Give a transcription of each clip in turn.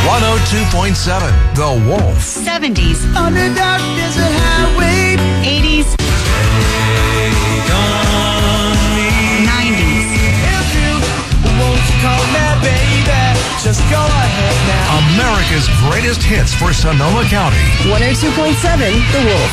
102.7 The Wolf. 70s. On the dark desert highway. 80s. 90s. Won't you call me baby? Just go ahead now. America's greatest hits for Sonoma County. 102.7 The Wolf.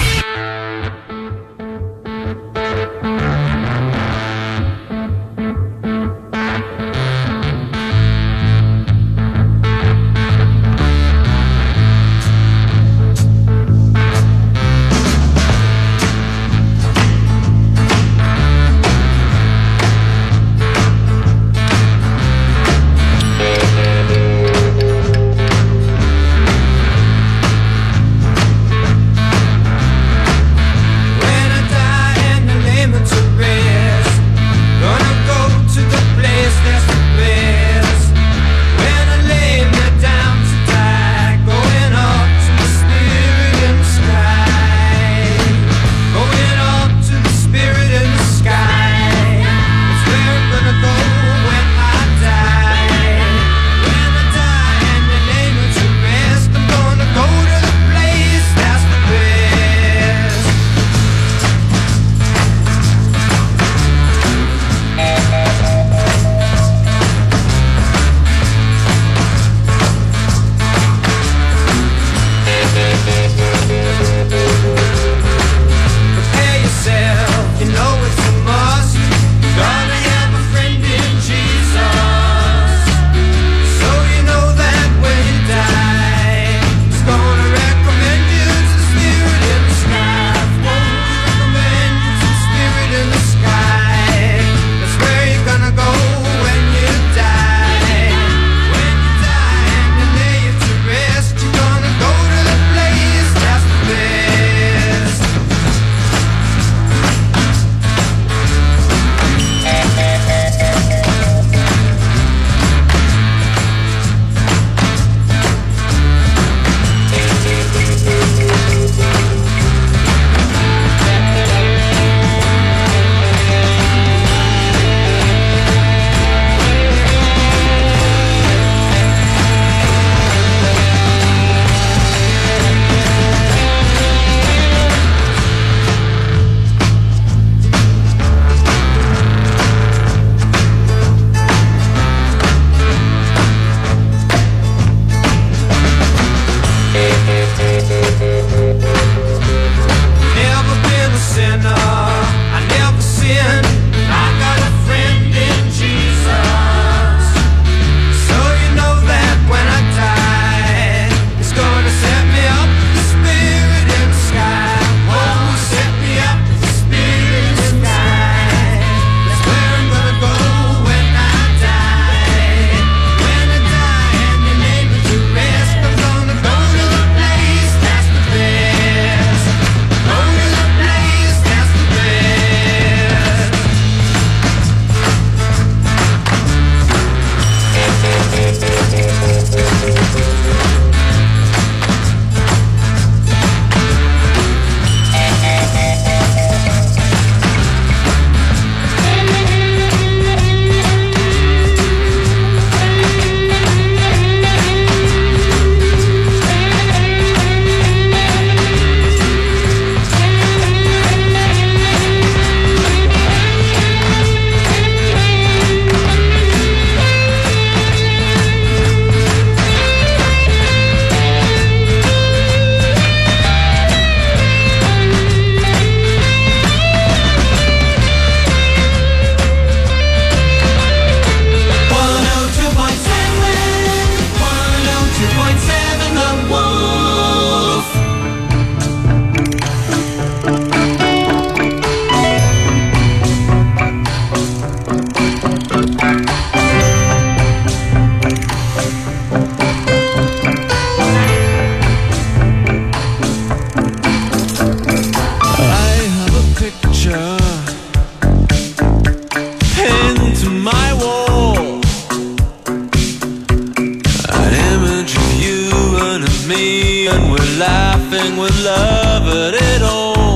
laughing with love at it all.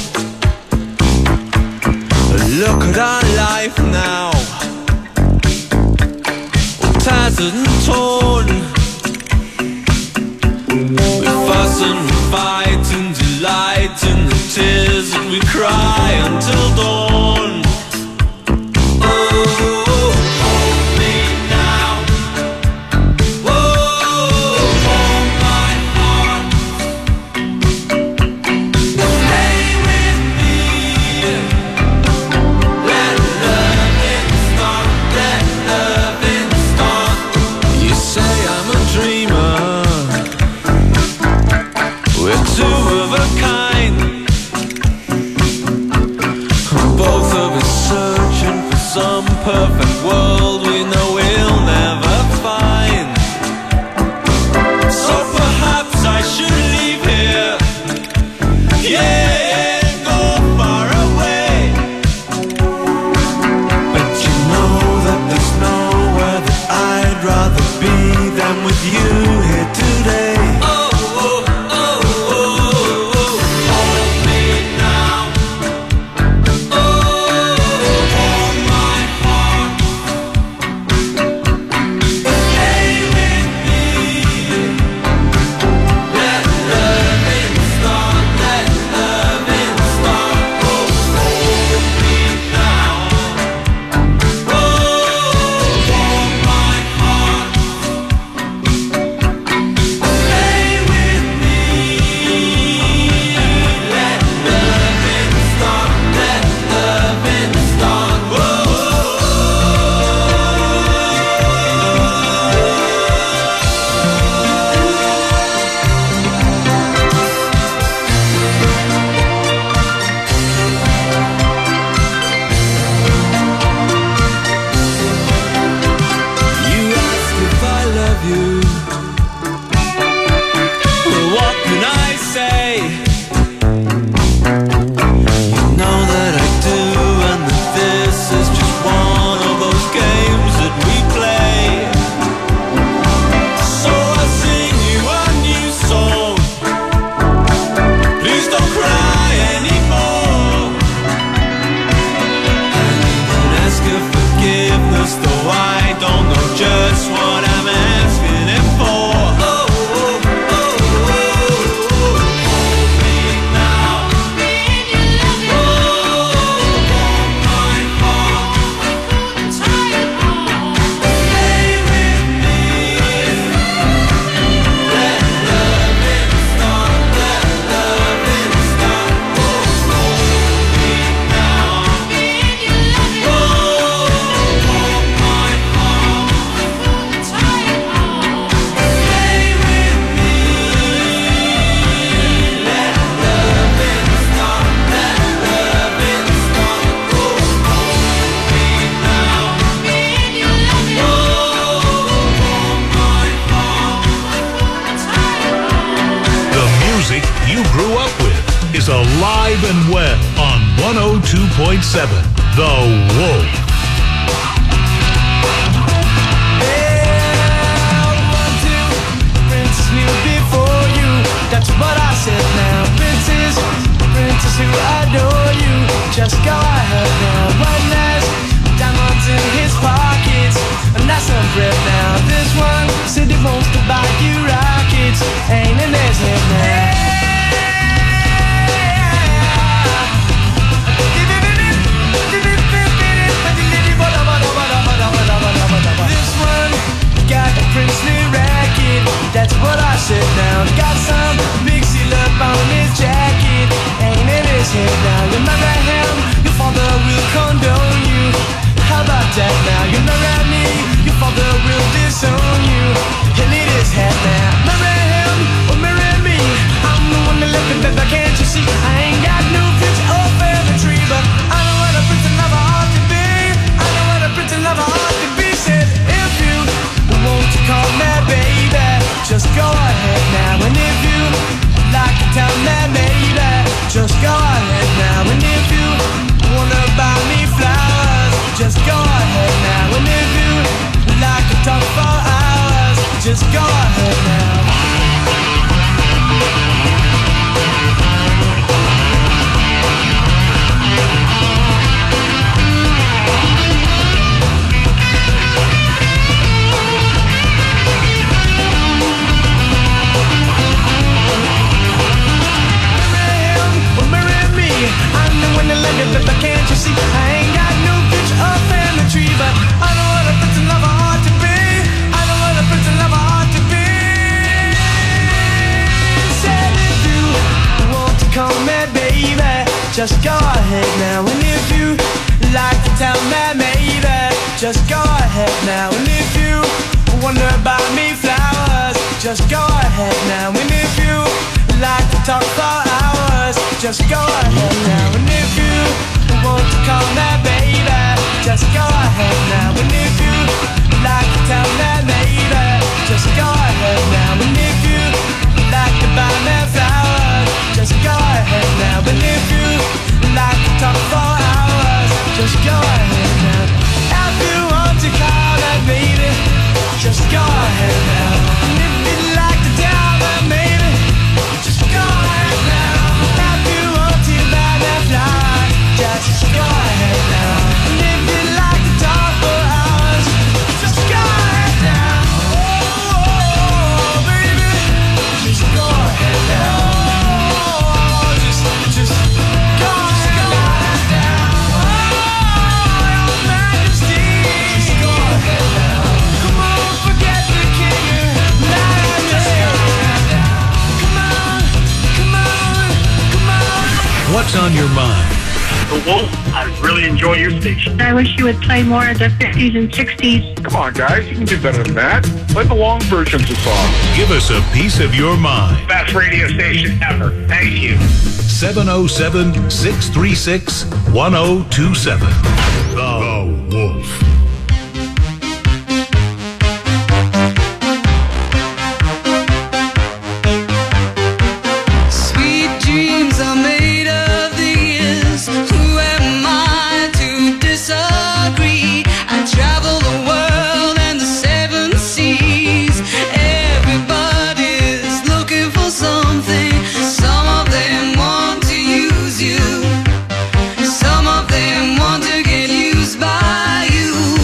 Look at our life now, all tattered and torn. fight and delight in the tears that we cry until dawn. Perfect world we know we'll never find. So perhaps I should leave here, yeah, go far away. But you know that there's nowhere that I'd rather be than with you here today. Alive and well on 102.7 The Wolf. That's what I said now. Princess, princess who adore you. Just go ahead now. One has diamonds in his pockets, and that's some breath now. This one said he wants to buy you rockets. Ain't in his head now. This one got a princely racket. That's what I said now. Got some big seal up on his jacket. Ain't in his head now. You marry him, your father will condone you. How about that now? You marry me, your father will disown you. He'll eat his head now. Marry him or marry me, I'm the one that left him better, can't you see? I ain't got no future or family tree, but I know what a prince and lover ought to be. I know what a prince and lover ought to be. Said if you want to call me baby, just go ahead now. And if you like to tell me maybe, just go ahead now. And if you wanna buy me flowers, just go ahead now. And if you like to talk for hours, just go ahead now. just go ahead now. And if you like to tell me maybe, just go ahead now. And if you wonder about me flowers, just go ahead now. And if you like to talk for hours, just go ahead now. And if you want to call me baby, just go ahead now. And if you like to tell me maybe, just go ahead now. And if you like to buy me flowers, just go ahead now. And if you like to talk for hours, just go ahead now. If you want to call me baby, just go ahead now. And if you'd like to tell me maybe, just go ahead now. If you want to buy me flowers, just go ahead now. And if you'd like to talk for hours, just go ahead now. Oh, baby, just go ahead now. Oh, just go ahead now. Oh, your Majesty, just go ahead now. Come on, forget the king and majesty. Come on, come on, come on. What's on your mind? The Wolf, I really enjoy your station. I wish you would play more of the 50s and 60s. Come on, guys, you can do better than that. Play the long versions of songs. Give us a piece of your mind. Best radio station ever. Thank you. 707-636-1027. The Wolf. Sweet dreams are made of these. Who am I to disagree? I travel the world and the seven seas. Everybody's looking for something. Some of them want to use you. Some of them want to get used by you.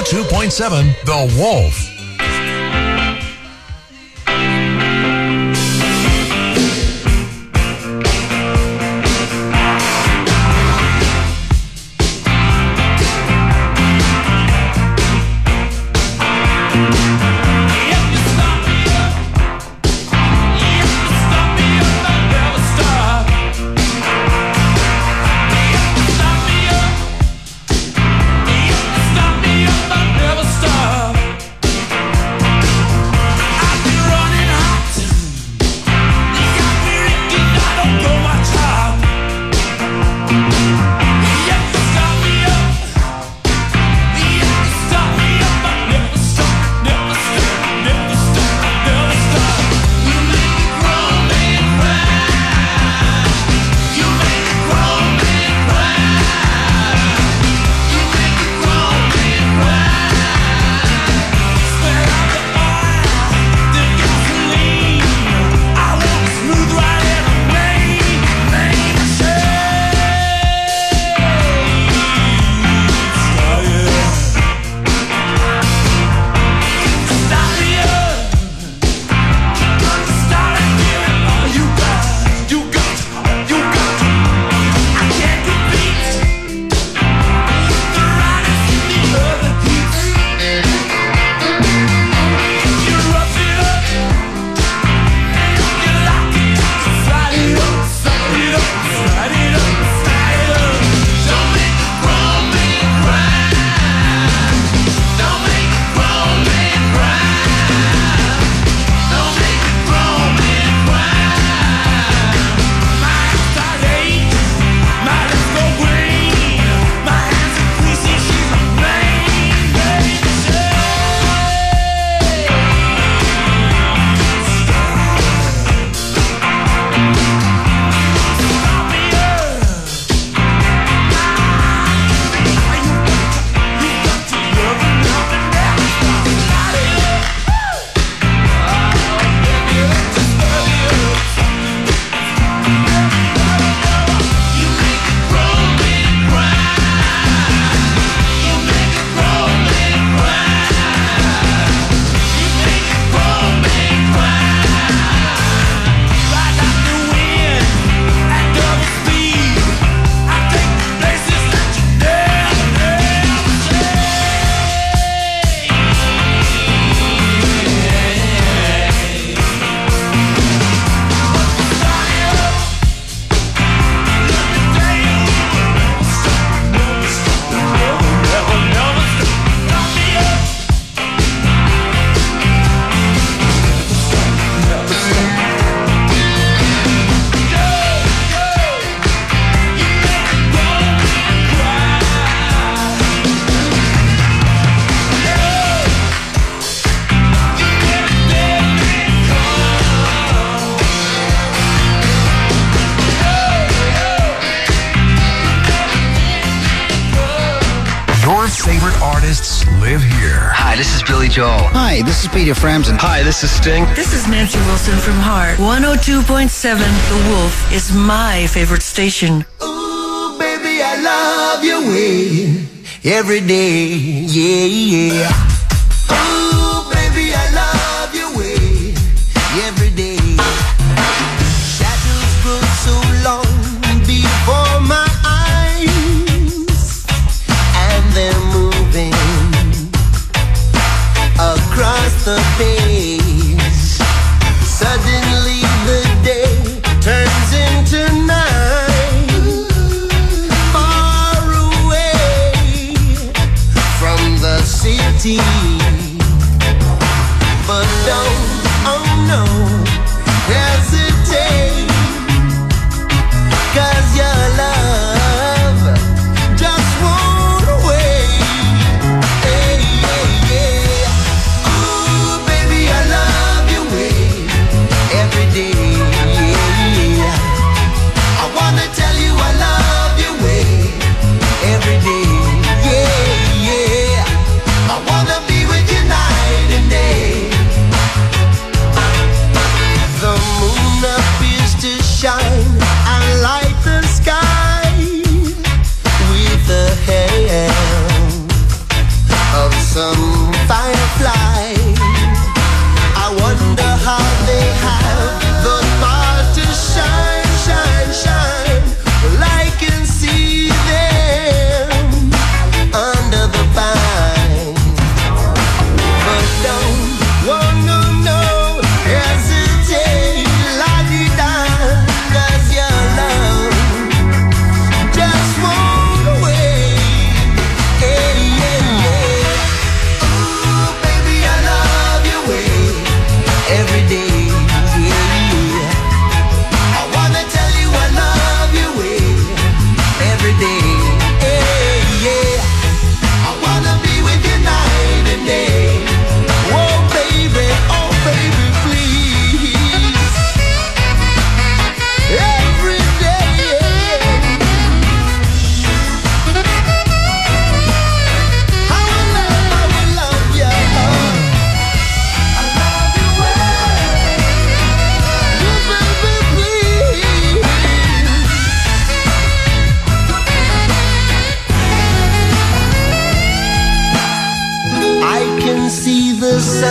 102.7 The Wolf. favorite artists live here. Hi, this is Billy Joel. Hi, this is Peter Frampton. Hi, this is Sting. This is Nancy Wilson from Heart. 102.7 The Wolf is my favorite station. Ooh, baby, I love your way every day, yeah, yeah. Ooh, baby, I love your way every day. Shadows grow so long before my eyes, and they're moving across the page. Suddenly the day turns into night. Far away from the city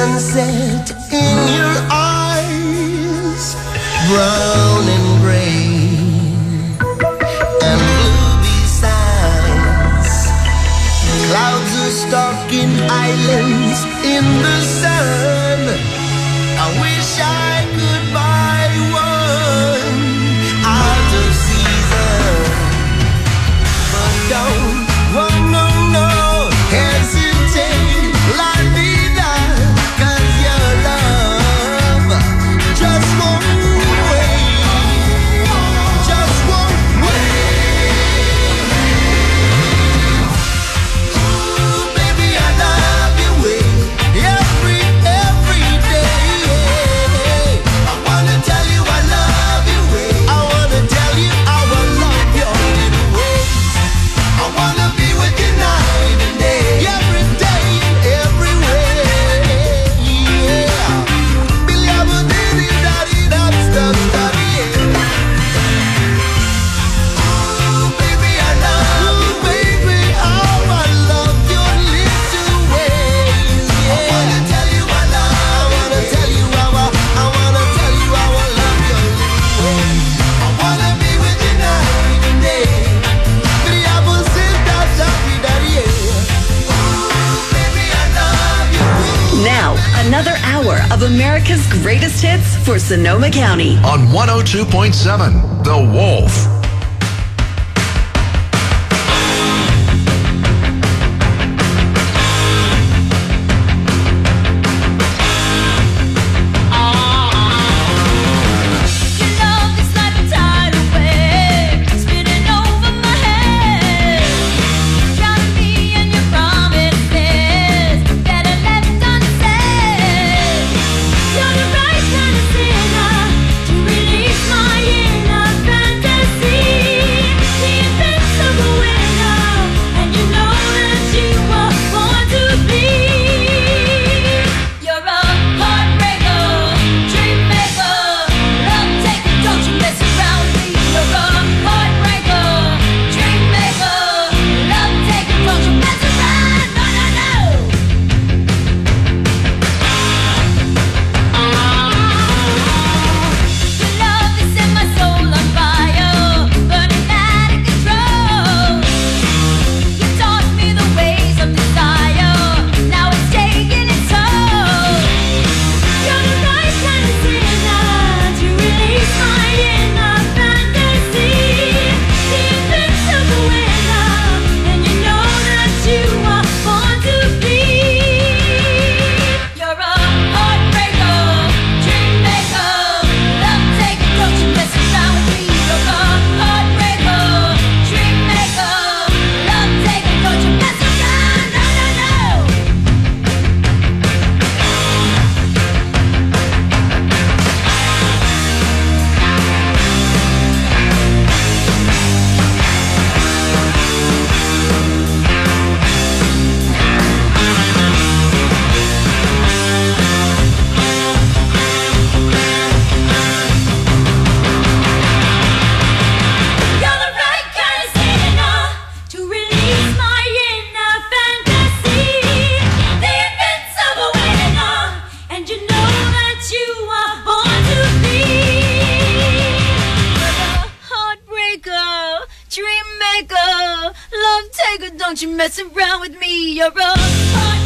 sunset in your eyes, brown and gray and blue besides. Clouds are stalking islands in the sun. I wish I could buy one out of season, but don't, oh no, no, hesitate, let me down, 'cause your love just won't wait, just won't wait. Ooh, baby, I love you every day. I wanna tell you I love you I wanna tell you how I love your little ways. I wanna be with you night and day, every day and everywhere. Yeah. Billy, I'm a daddy, daddy, that's the study. Ooh, baby, I love you, baby, how I love your little ways. Yeah. I wanna tell you I wanna tell you how I wanna tell you how I love your little ways. I wanna be with you night and day. Billy, I'm a daddy, ooh, baby, I love you. Now, another hour of America's greatest hits for Sonoma County. On 102.7, The Wolf. Your love is like a tidal wave, spinning over my head, drowning me in your promises that I left unsaid. You're the right kind of sinner to release my inner fantasy, the invincible winner, and you know that you were born to be. You're a heartbreaker, dream maker, love taker, don't you mess around with me. You're a heartbreaker, dream maker, love taker, don't you mess around. No, no, no. Your love is set my soul on fire, burning out of control. You taught me the ways of desire, now it's taking its toll. You're the right kind of sinner to release my inner fantasy, the invincible winner, and you know that you are born to be. You're a heartbreaker, dream maker, love taker, don't you mess around with me. You're a heartbreaker, dream maker, love taker, don't you mess around. No, no, no. You're the right kind of sinner to release my inner fantasy, the invincible winner, and you know that you are born to be. You're a heartbreaker, dream maker, love taker, don't you mess around with me. You're a